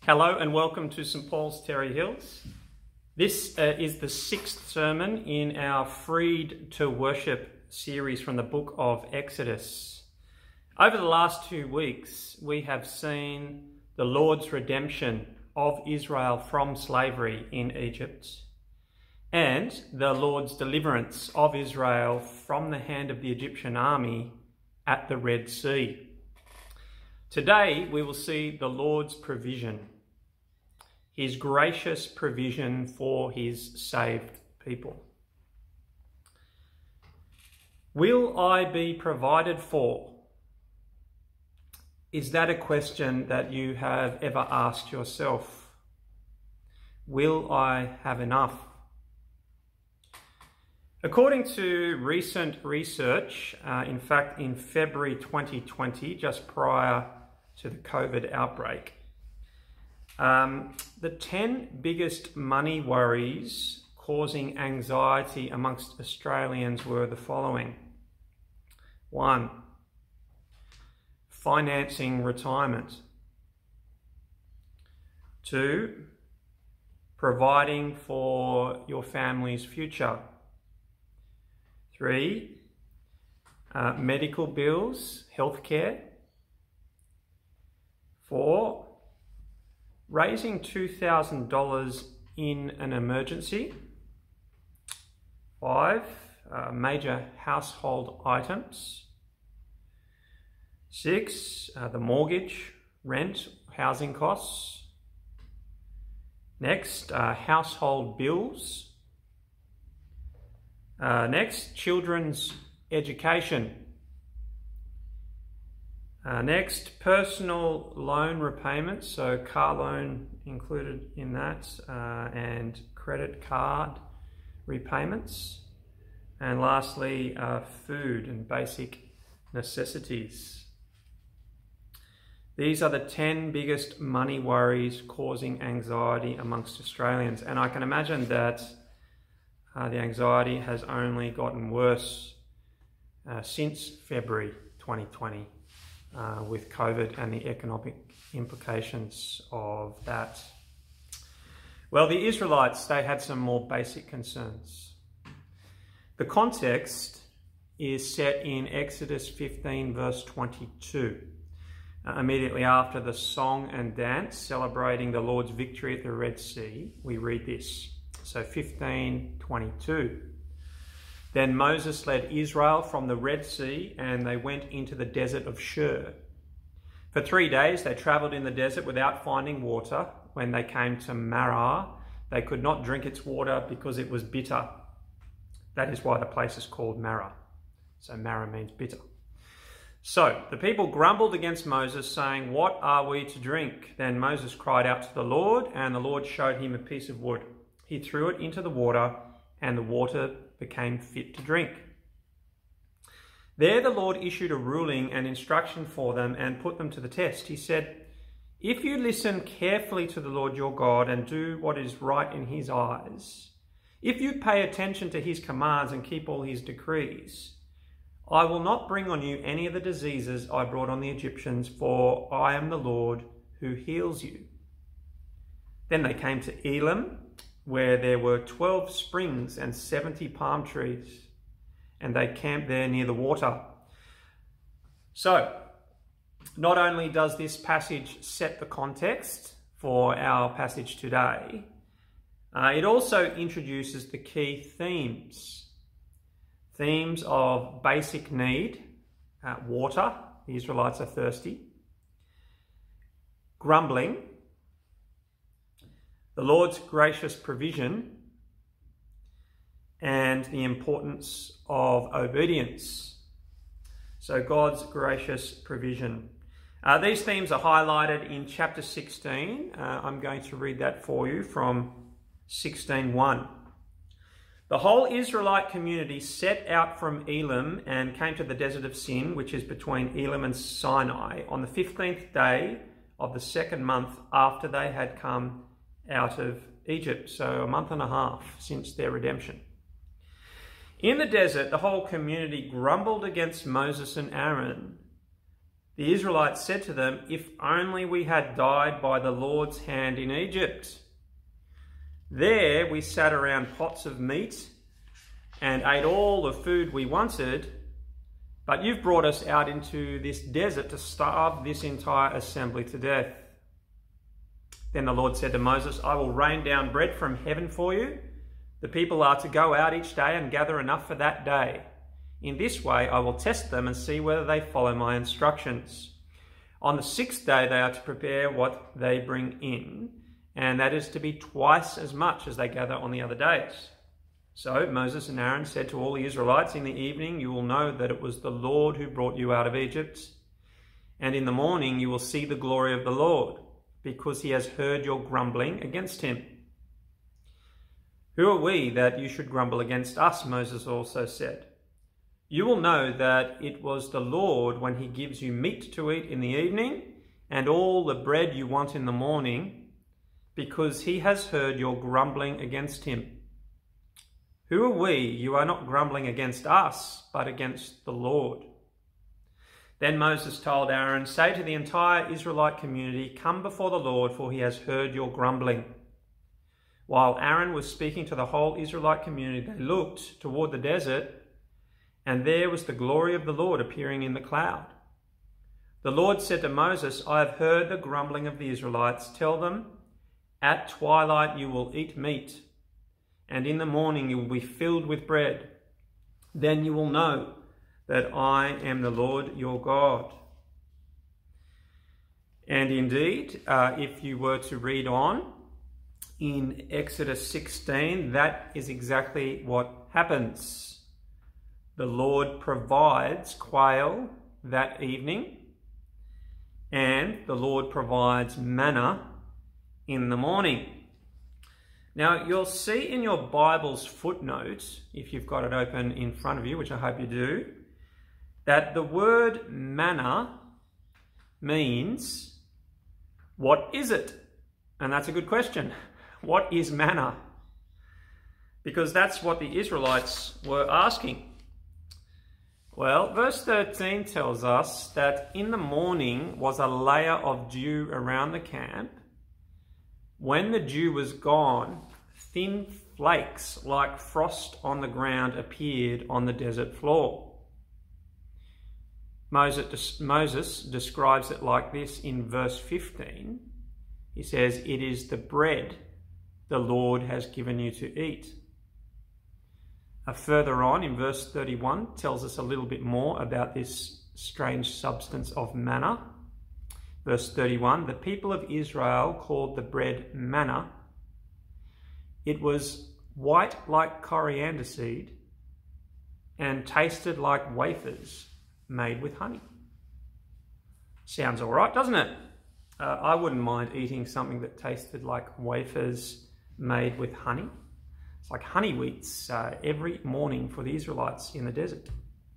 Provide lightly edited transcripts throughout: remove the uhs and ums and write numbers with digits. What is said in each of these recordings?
Hello and welcome to St Paul's Terry Hills. This is the sixth sermon in our Freed to Worship series from the book of Exodus. Over the last 2 weeks, we have seen the Lord's redemption of Israel from slavery in Egypt and the Lord's deliverance of Israel from the hand of the Egyptian army at the Red Sea. Today, we will see the Lord's provision, his gracious provision for his saved people. Will I be provided for? Is that a question that you have ever asked yourself? Will I have enough? According to recent research, in fact in February 2020, just prior to the COVID outbreak, the 10 biggest money worries causing anxiety amongst Australians were the following. 1. Financing retirement. 2. Providing for your family's future. 3. Medical bills, healthcare. 4. Raising $2,000 in an emergency. 5. Major household items. 6. The mortgage, rent, housing costs. Next, household bills. Next, children's education. Next, personal loan repayments, so car loan included in that, and credit card repayments. And lastly, food and basic necessities. These are the 10 biggest money worries causing anxiety amongst Australians. And I can imagine that the anxiety has only gotten worse since February 2020. With COVID and the economic implications of that. Well, the Israelites, they had some more basic concerns. The context is set in Exodus 15 verse 22. Immediately after the song and dance celebrating the Lord's victory at the Red Sea, we read this. So 15:22. Then Moses led Israel from the Red Sea, and they went into the desert of Shur. For 3 days they travelled in the desert without finding water. When they came to Marah, they could not drink its water because it was bitter. That is why the place is called Marah. So Marah means bitter. So the people grumbled against Moses, saying, "What are we to drink?" Then Moses cried out to the Lord, and the Lord showed him a piece of wood. He threw it into the water, and the water became fit to drink. There the Lord issued a ruling and instruction for them and put them to the test. He said, "If you listen carefully to the Lord your God and do what is right in his eyes, if you pay attention to his commands and keep all his decrees, I will not bring on you any of the diseases I brought on the Egyptians, for I am the Lord who heals you." Then they came to Elim, where there were 12 springs and 70 palm trees, and they camped there near the water. So, not only does this passage set the context for our passage today, it also introduces the key themes. Themes of basic need, water, the Israelites are thirsty, grumbling, the Lord's gracious provision, and the importance of obedience. So God's gracious provision. These themes are highlighted in chapter 16. I'm going to read that for you from 16:1. The whole Israelite community set out from Elim and came to the desert of Sin, which is between Elim and Sinai, on the 15th day of the second month after they had come out of Egypt, so a month and a half since their redemption. In the desert, the whole community grumbled against Moses and Aaron. The Israelites said to them, "If only we had died by the Lord's hand in Egypt. There we sat around pots of meat and ate all the food we wanted, but you've brought us out into this desert to starve this entire assembly to death." Then the Lord said to Moses, "I will rain down bread from heaven for you. The people are to go out each day and gather enough for that day. In this way I will test them and see whether they follow my instructions. On the 6th day they are to prepare what they bring in, and that is to be twice as much as they gather on the other days." So Moses and Aaron said to all the Israelites, "In the evening you will know that it was the Lord who brought you out of Egypt, and in the morning you will see the glory of the Lord, because he has heard your grumbling against him." "Who are we that you should grumble against us?" Moses also said. "You will know that it was the Lord when he gives you meat to eat in the evening and all the bread you want in the morning, because he has heard your grumbling against him. Who are we? You are not grumbling against us, but against the Lord." Then Moses told Aaron, "Say to the entire Israelite community, 'Come before the Lord, for he has heard your grumbling.'" While Aaron was speaking to the whole Israelite community, they looked toward the desert, and there was the glory of the Lord appearing in the cloud. The Lord said to Moses, "I have heard the grumbling of the Israelites. Tell them, at twilight you will eat meat, and in the morning you will be filled with bread. Then you will know that I am the Lord your God." And indeed, if you were to read on in Exodus 16, that is exactly what happens. The Lord provides quail that evening, and the Lord provides manna in the morning. Now, you'll see in your Bible's footnote, if you've got it open in front of you, which I hope you do, that the word manna means, what is it? And that's a good question. What is manna? Because that's what the Israelites were asking. Well, verse 13 tells us that in the morning was a layer of dew around the camp. When the dew was gone, thin flakes like frost on the ground appeared on the desert floor. Moses describes it like this in verse 15. He says, "It is the bread the Lord has given you to eat." Further on in verse 31 tells us a little bit more about this strange substance of manna. Verse 31, "The people of Israel called the bread manna. It was white like coriander seed and tasted like wafers made with honey." Sounds all right, doesn't it? I wouldn't mind eating something that tasted like wafers made with honey. It's like honey wheats every morning for the Israelites in the desert.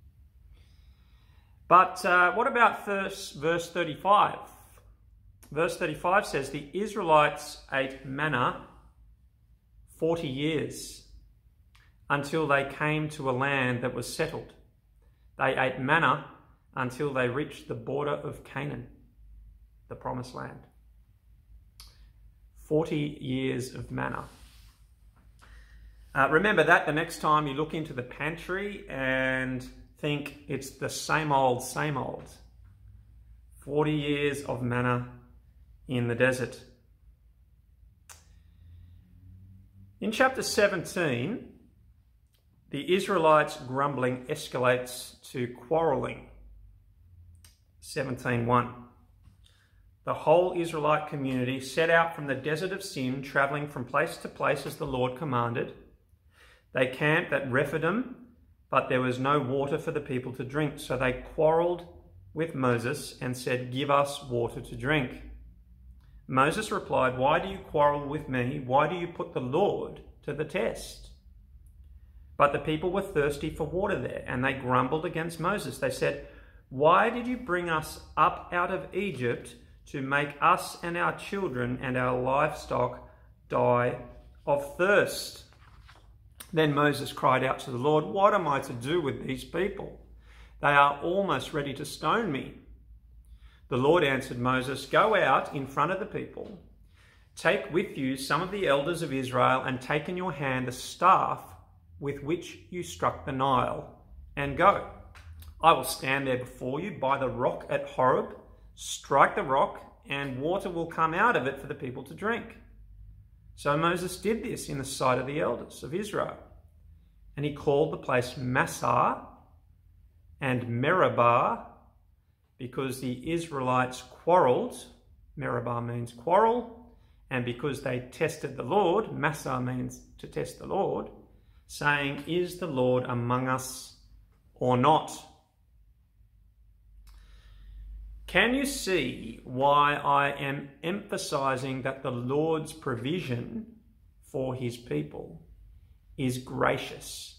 But what about verse 35? Verse 35 says, "The Israelites ate manna 40 years until they came to a land that was settled. They ate manna until they reached the border of Canaan," the promised land. 40 years of manna. Remember that the next time you look into the pantry and think it's the same old, same old. 40 years of manna in the desert. In chapter 17, the Israelites' grumbling escalates to quarrelling. 17:1. "The whole Israelite community set out from the desert of Sin, travelling from place to place as the Lord commanded. They camped at Rephidim, but there was no water for the people to drink. So they quarrelled with Moses and said, 'Give us water to drink.' Moses replied, 'Why do you quarrel with me? Why do you put the Lord to the test?' But the people were thirsty for water there, and they grumbled against Moses. They said, 'Why did you bring us up out of Egypt to make us and our children and our livestock die of thirst?' Then Moses cried out to the Lord, 'What am I to do with these people? They are almost ready to stone me.' The Lord answered Moses, "Go out in front of the people. Take with you some of the elders of Israel and take in your hand the staff with which you struck the Nile, and go. I will stand there before you by the rock at Horeb. Strike the rock, and water will come out of it for the people to drink." So Moses did this in the sight of the elders of Israel. And he called the place Massah and Meribah, because the Israelites quarrelled. Meribah means quarrel. And because they tested the Lord, Massah means to test the Lord, saying, "Is the Lord among us or not?" Can you see why I am emphasizing that the Lord's provision for his people is gracious?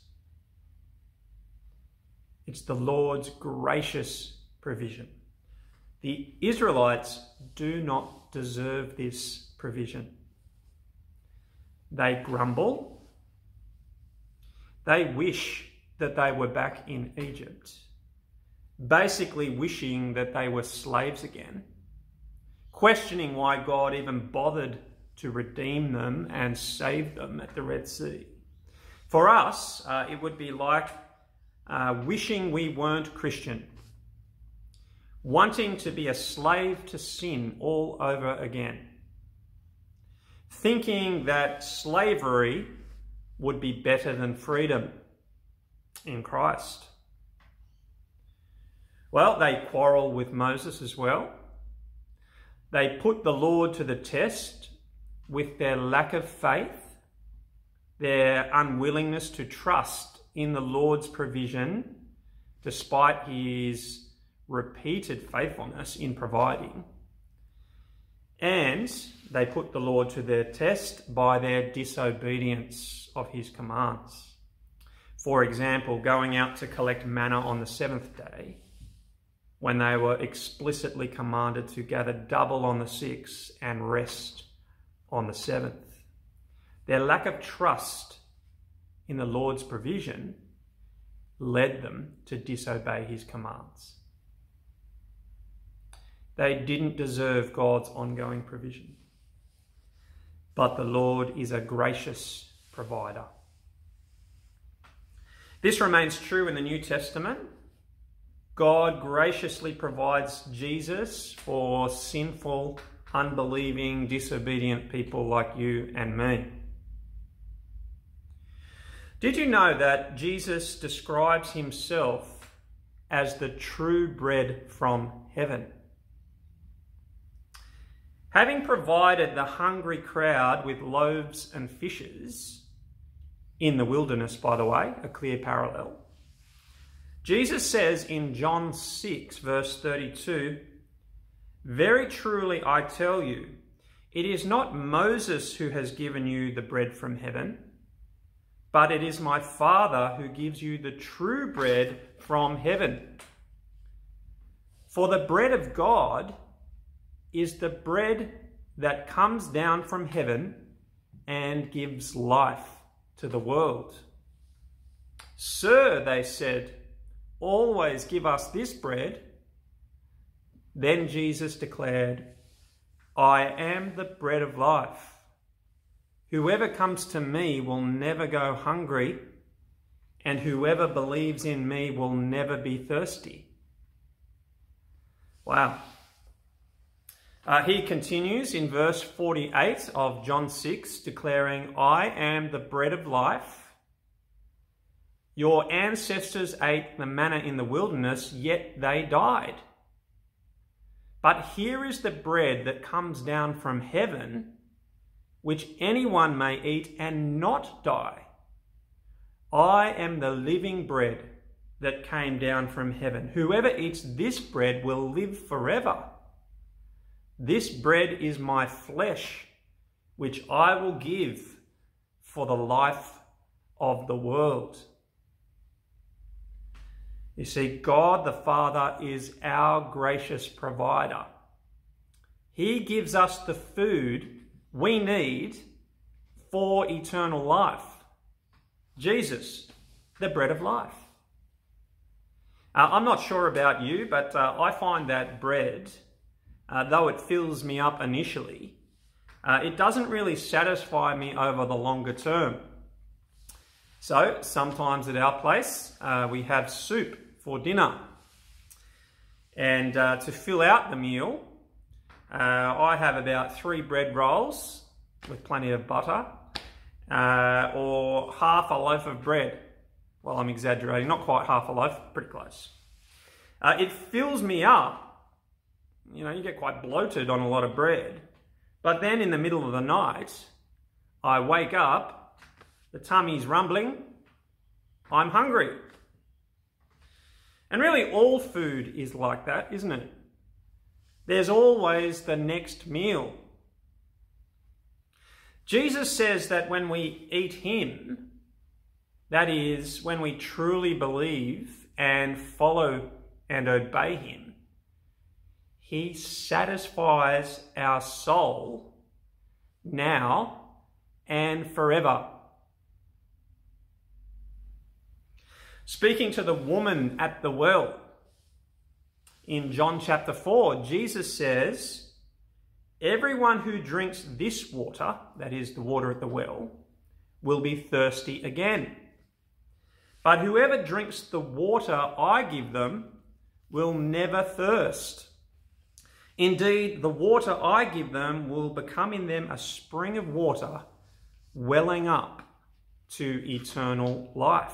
It's the Lord's gracious provision. The Israelites do not deserve this provision. They grumble. They wish that they were back in Egypt, basically wishing that they were slaves again, questioning why God even bothered to redeem them and save them at the Red Sea. For us, it would be like wishing we weren't Christian, wanting to be a slave to sin all over again, thinking that slavery would be better than freedom in Christ. Well, they quarrel with Moses as well. They put the Lord to the test with their lack of faith, their unwillingness to trust in the Lord's provision, despite his repeated faithfulness in providing. And they put the Lord to their test by their disobedience of his commands. For example, going out to collect manna on the seventh day, when they were explicitly commanded to gather double on the sixth and rest on the seventh. Their lack of trust in the Lord's provision led them to disobey his commands. They didn't deserve God's ongoing provision. But the Lord is a gracious provider. This remains true in the New Testament. God graciously provides Jesus for sinful, unbelieving, disobedient people like you and me. Did you know that Jesus describes himself as the true bread from heaven? Having provided the hungry crowd with loaves and fishes, in the wilderness, by the way, a clear parallel, Jesus says in John 6, verse 32, "Very truly I tell you, it is not Moses who has given you the bread from heaven, but it is my Father who gives you the true bread from heaven. For the bread of God is the bread that comes down from heaven and gives life to the world." "Sir," they said, "always give us this bread." Then Jesus declared, "I am the bread of life. Whoever comes to me will never go hungry, and whoever believes in me will never be thirsty." Wow. He continues in verse 48 of John 6, declaring, "I am the bread of life. Your ancestors ate the manna in the wilderness, yet they died. But here is the bread that comes down from heaven, which anyone may eat and not die. I am the living bread that came down from heaven. Whoever eats this bread will live forever. This bread is my flesh, which I will give for the life of the world." You see, God the Father is our gracious provider. He gives us the food we need for eternal life. Jesus, the bread of life. I'm not sure about you, but I find that bread though it fills me up initially, it doesn't really satisfy me over the longer term. So sometimes at our place, we have soup for dinner. And to fill out the meal, I have about 3 bread rolls with plenty of butter, or half a loaf of bread. Well, I'm exaggerating, not quite half a loaf, pretty close. It fills me up. You know, you get quite bloated on a lot of bread. But then in the middle of the night, I wake up, the tummy's rumbling, I'm hungry. And really all food is like that, isn't it? There's always the next meal. Jesus says that when we eat him, that is, when we truly believe and follow and obey him, he satisfies our soul now and forever. Speaking to the woman at the well, in John chapter 4, Jesus says, everyone who drinks this water, that is the water at the well, will be thirsty again. But whoever drinks the water I give them will never thirst. Indeed, the water I give them will become in them a spring of water welling up to eternal life.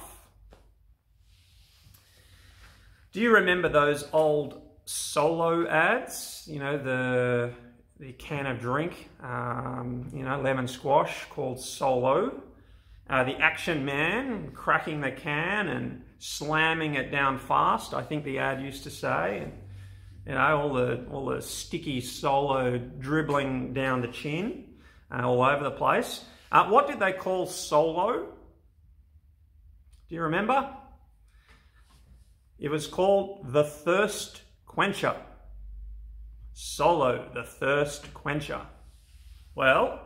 Do you remember those old Solo ads? You know, the can of drink, lemon squash called Solo. The action man cracking the can and slamming it down fast, I think the ad used to say. And, you know, all the sticky Solo dribbling down the chin, all over the place. What did they call Solo? Do you remember? It was called the Thirst Quencher. Solo, the Thirst Quencher. Well,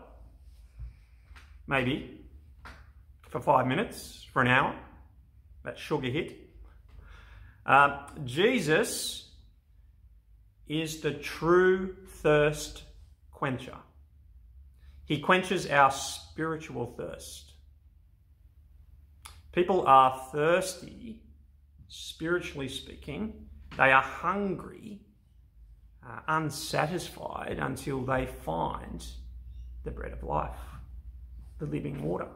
maybe for 5 minutes, for an hour, that sugar hit. Jesus is the true thirst quencher. He quenches our spiritual thirst. People are thirsty, spiritually speaking. They are hungry, unsatisfied until they find the bread of life, the living water.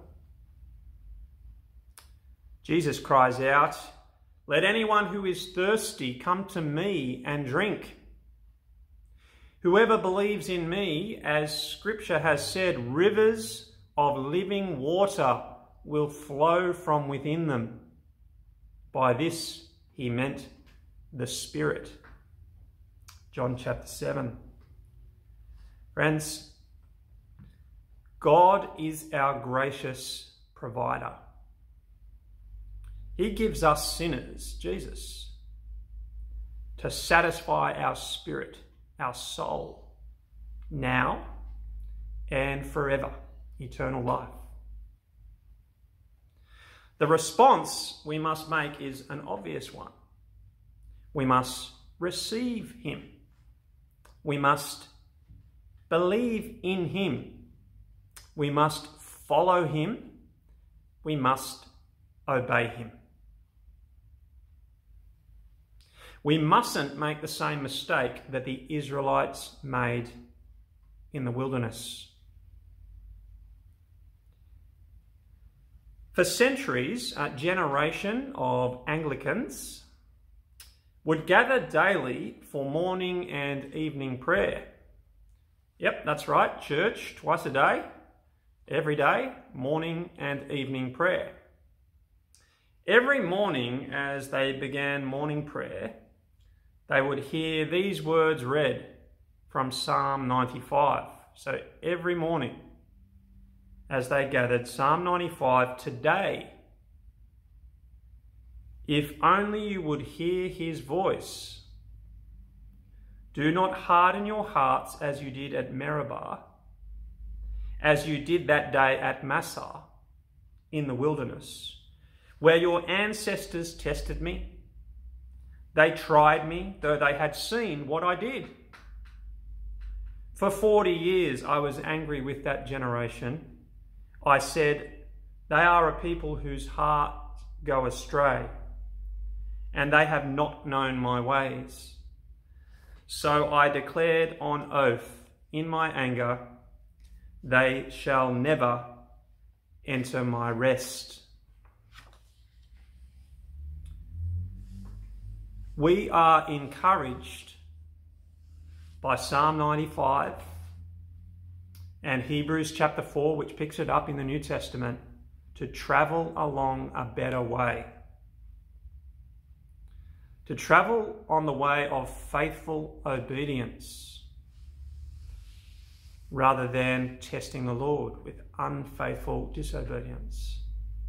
Jesus cries out, "Let anyone who is thirsty come to me and drink. Whoever believes in me, as Scripture has said, rivers of living water will flow from within them." By this he meant the Spirit. John chapter 7. Friends, God is our gracious provider. He gives us sinners, Jesus, to satisfy our spirit, our soul, now and forever, eternal life. The response we must make is an obvious one. We must receive him. We must believe in him. We must follow him. We must obey him. We mustn't make the same mistake that the Israelites made in the wilderness. For centuries, a generation of Anglicans would gather daily for morning and evening prayer. Yep, that's right, church twice a day, every day, morning and evening prayer. Every morning as they began morning prayer, they would hear these words read from Psalm 95. So every morning as they gathered, Psalm 95, "Today, if only you would hear his voice, do not harden your hearts as you did at Meribah, as you did that day at Massah in the wilderness, where your ancestors tested me. They tried me, though they had seen what I did. For 40 years I was angry with that generation. I said, they are a people whose hearts go astray, and they have not known my ways. So I declared on oath in my anger, they shall never enter my rest. We are encouraged by Psalm 95 and Hebrews chapter 4, which picks it up in the New Testament, to travel along a better way. To travel on the way of faithful obedience rather than testing the Lord with unfaithful disobedience.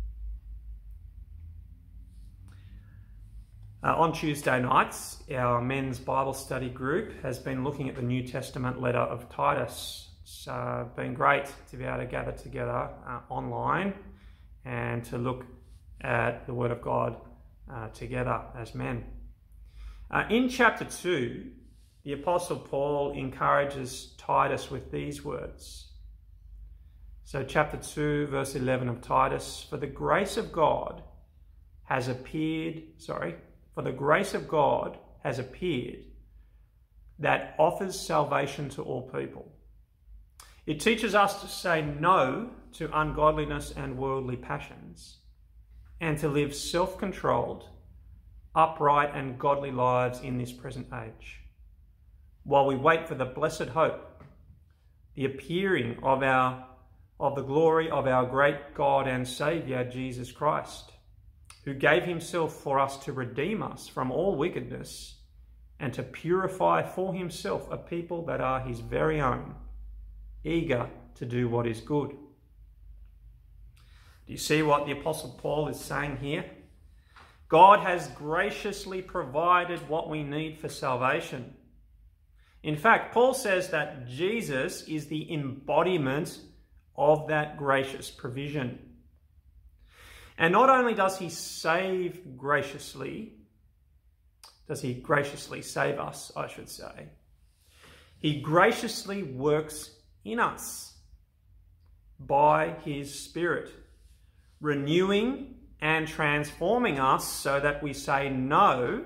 On Tuesday nights, our men's Bible study group has been looking at the New Testament letter of Titus. It's been great to be able to gather together online and to look at the Word of God together as men. In chapter 2, the Apostle Paul encourages Titus with these words. So chapter 2, verse 11 of Titus, For the grace of God has appeared that offers salvation to all people. It teaches us to say no to ungodliness and worldly passions, and to live self-controlled, upright and godly lives in this present age, while we wait for the blessed hope, the appearing of the glory of our great God and Saviour, Jesus Christ, who gave himself for us to redeem us from all wickedness and to purify for himself a people that are his very own, eager to do what is good. Do you see what the Apostle Paul is saying here? God has graciously provided what we need for salvation. In fact, Paul says that Jesus is the embodiment of that gracious provision. And not only does he graciously save us, I should say, he graciously works in us by his Spirit, renewing and transforming us so that we say no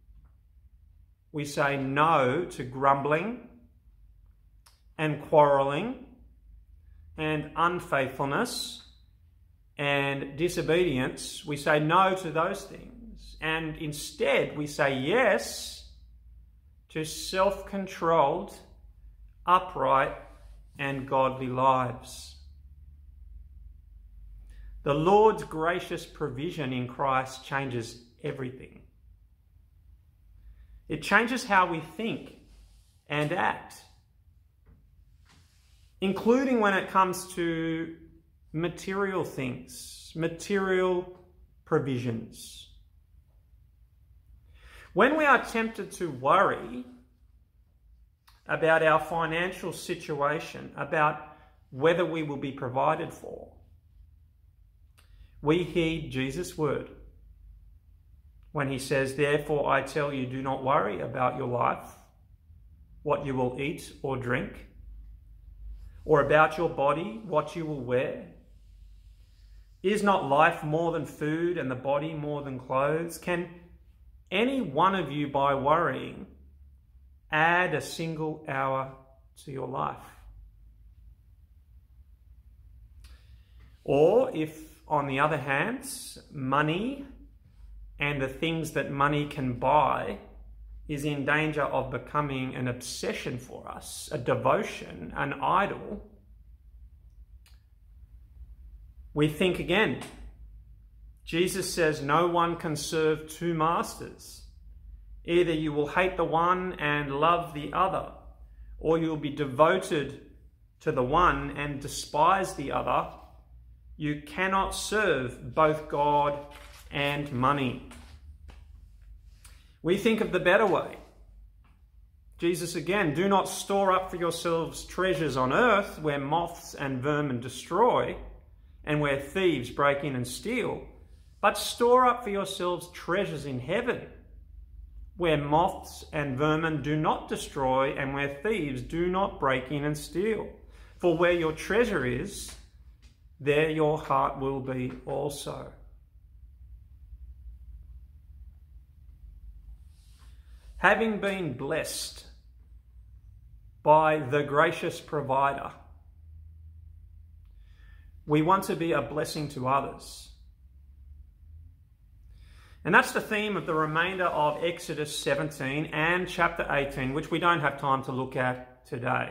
to grumbling and quarrelling and unfaithfulness and disobedience. We say no to those things, and instead we say yes to self-controlled, upright and godly lives. The Lord's gracious provision in Christ changes everything. It changes how we think and act, including when it comes to material things, material provisions. When we are tempted to worry about our financial situation, about whether we will be provided for, we heed Jesus' word when he says, Therefore I tell you, do not worry about your life, what you will eat or drink, or about your body, what you will wear. Is not life more than food and the body more than clothes? Can any one of you, by worrying, add a single hour to your life? Or if, on the other hand, money and the things that money can buy is in danger of becoming an obsession for us, a devotion, an idol, we think again. Jesus says no one can serve two masters. Either you will hate the one and love the other, or you'll be devoted to the one and despise the other. You cannot serve both God and money. We think of the better way. Jesus again, do not store up for yourselves treasures on earth where moths and vermin destroy and where thieves break in and steal, but store up for yourselves treasures in heaven where moths and vermin do not destroy, and where thieves do not break in and steal. For where your treasure is, there your heart will be also. Having been blessed by the gracious provider, we want to be a blessing to others. And that's the theme of the remainder of Exodus 17 and chapter 18, which we don't have time to look at today.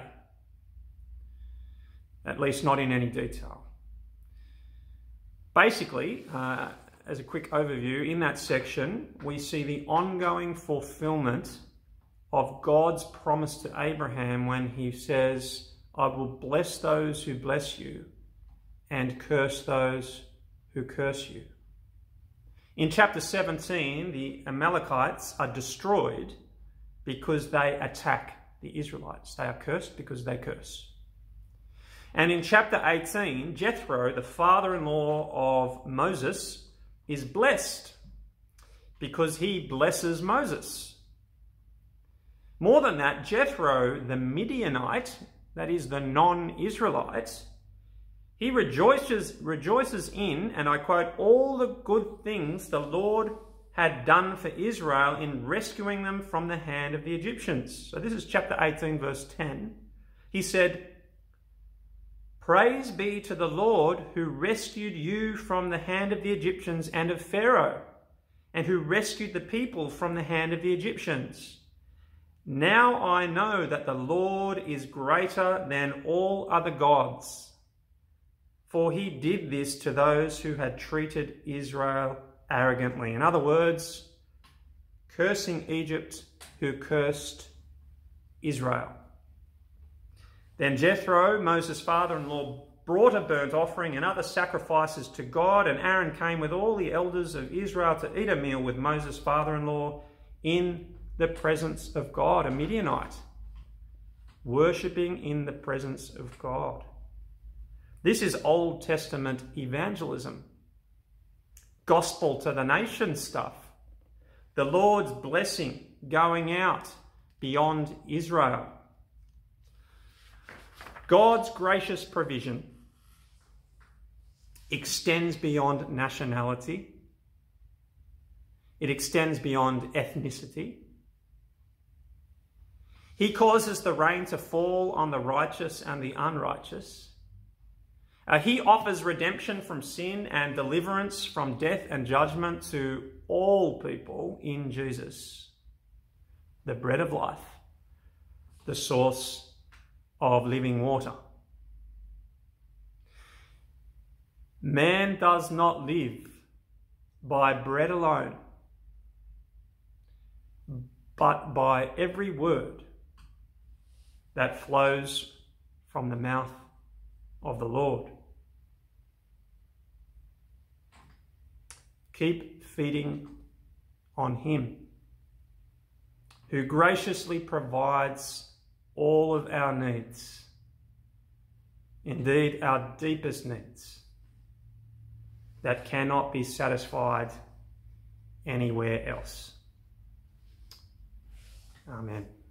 At least not in any detail. Basically, as a quick overview, in that section, we see the ongoing fulfillment of God's promise to Abraham when he says, I will bless those who bless you and curse those who curse you. In chapter 17, the Amalekites are destroyed because they attack the Israelites. They are cursed because they curse. And in chapter 18, Jethro, the father-in-law of Moses, is blessed because he blesses Moses. More than that, Jethro, the Midianite, that is the non-Israelite, he rejoices in, and I quote, all the good things the Lord had done for Israel in rescuing them from the hand of the Egyptians. So this is chapter 18, verse 10. He said, praise be to the Lord who rescued you from the hand of the Egyptians and of Pharaoh, and who rescued the people from the hand of the Egyptians. Now I know that the Lord is greater than all other gods, for he did this to those who had treated Israel arrogantly. In other words, cursing Egypt who cursed Israel. Then Jethro, Moses' father-in-law, brought a burnt offering and other sacrifices to God, and Aaron came with all the elders of Israel to eat a meal with Moses' father-in-law in the presence of God, a Midianite, worshipping in the presence of God. This is Old Testament evangelism, gospel to the nation stuff, the Lord's blessing going out beyond Israel. God's gracious provision extends beyond nationality. It extends beyond ethnicity. He causes the rain to fall on the righteous and the unrighteous. He offers redemption from sin and deliverance from death and judgment to all people in Jesus, the bread of life, the source of living water. Man does not live by bread alone, but by every word that flows from the mouth of the Lord. Keep feeding on him, who graciously provides all of our needs, indeed our deepest needs, that cannot be satisfied anywhere else. Amen.